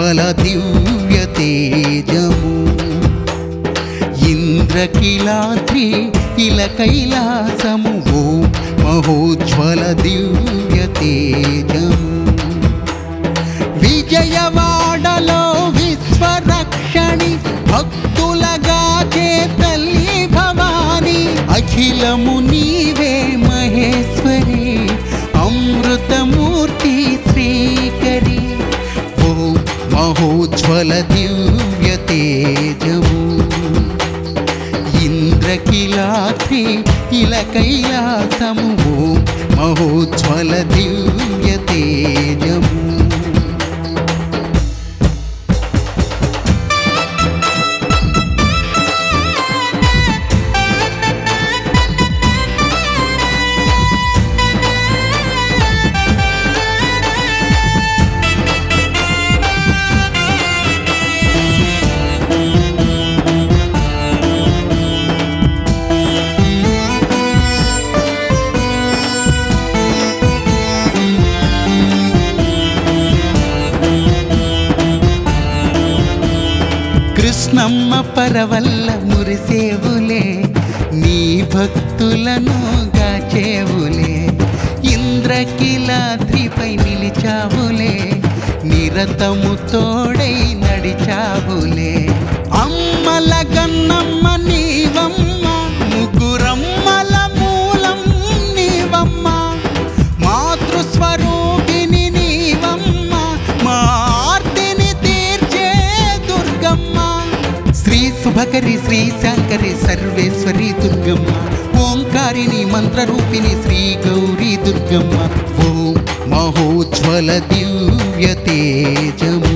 మహోజ్వల దివ్య తేజము ఇంద్రకిలాద్రి ఇల కైలాసము ఓం మహోజ్వల దివ్య తేజము విజయవాడలో విశ్వరక్షణి భక్తులగాచే తల్లి భవాని అఖిలము నీవే మహేశ్వరి అమృతమూర్తి శ్రీకరి ఓం మహోజ్వల దివ్య తేజము ఇంద్రకిలాద్రి ఇల కైలాసము ఓం మహోజ్వల దివ్య తేజము కృష్ణమ్మ పరవల్ల మురిసేవులే నీ భక్తులను గాచేవులే ఇంద్రకిలాద్రిపై నిలిచావులే నిరతము తోడై నడిచావులే అమ్మల గన్నమ్మ నీవమ్మ ముగ్గురమ్మల మూలం నీవమ్మ మాతృస్వరూపిణి నీవమ్మ మా ఆర్తిని తీర్చే దుర్గమ్మ శ్రీ శుభకరి శ్రీ శంకరి సర్వేశ్వరి దుర్గమ్మ ఓంకారిణి మంత్రరూపిణి శ్రీ గౌరీ దుర్గమ్మ ఓం మహోజ్వల దివ్య తేజము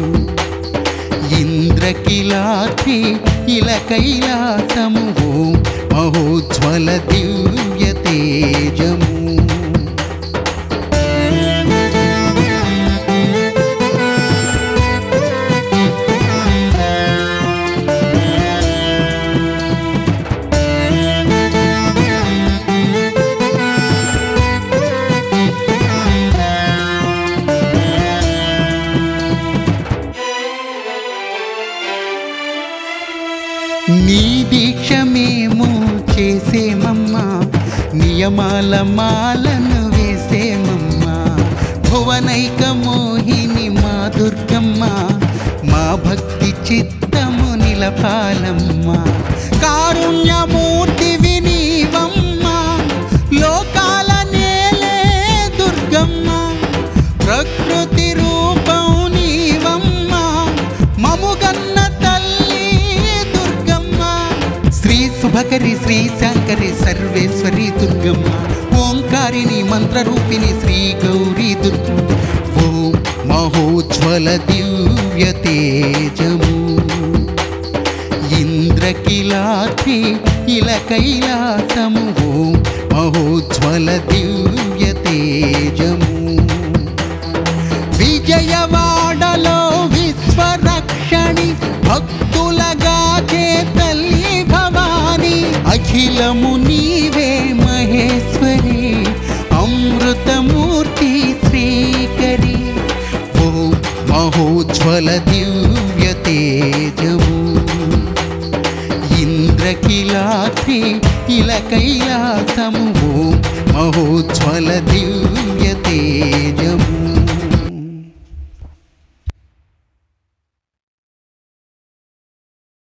ఇంద్రకిలాద్రి ఇల కైలాసము ఓం మహోజ్వల దివ్య తేజము నీ దీక్ష మేము చేసేమమ్మా నియమాల మాలను వేసేమమ్మా భువనైక మోహిని మా దుర్గమ్మ మా భక్తి చిత్తము నిలపాలమ్మా కారుణ్యమూర్తివి నీవమ్మ లోకాల నేలే దుర్గమ్మ ప్రకృతి రూపం నీవమ్మ మముగన్న శుభకరి శ్రీ శంకరి సర్వేశ్వరి దుర్గమ్మ ఓంకారిణి మంత్రరూపిణి శ్రీ గౌరీ దుర్గమ్మ ఓం మహోజ్వల దివ్య తేజము ఇంద్రకిలాద్రి ఇల కైలాసము ఓం మహోజ్వల దివ్య తేజము విజయవాడలో విశ్వరక్షణి భక్తులగాచే తల్లి భవాని అఖిలము నీవే మహేశ్వరి అమృతమూర్తి శ్రీకరి ఓం మహోజ్వల దివ్య తేజము ఇంద్రకిలాద్రి ఇల కైలాసము ఓం మహోజ్వల దివ్య తేజము